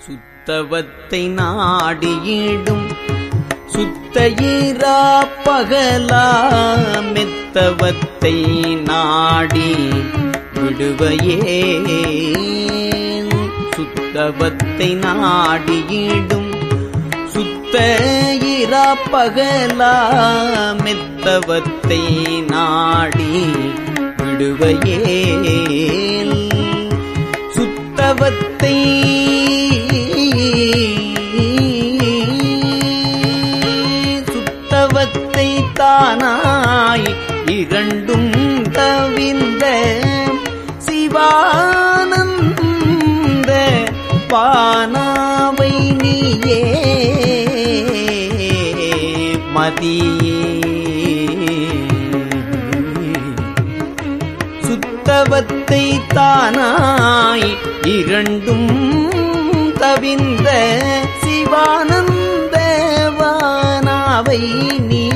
சுத்தவத்தை நாடியிடும் சுத்தயிரா பகலா மெத்தவத்தை நாடி விடுவையே. சுத்தவத்தை நாடியிடும் சுத்தயிரா பகலா மெத்தவத்தை நாடி விடுவையே. சுத்தவத்தை சுத்தவத்தை தானாய் இரண்டும் தவிர்ந்த சிவானந்த பானாவை நீயே மதியே. சுத்தவத்தை தானாய் இரண்டும் தவிர்ந்த சிவானந்த வானாவை நீ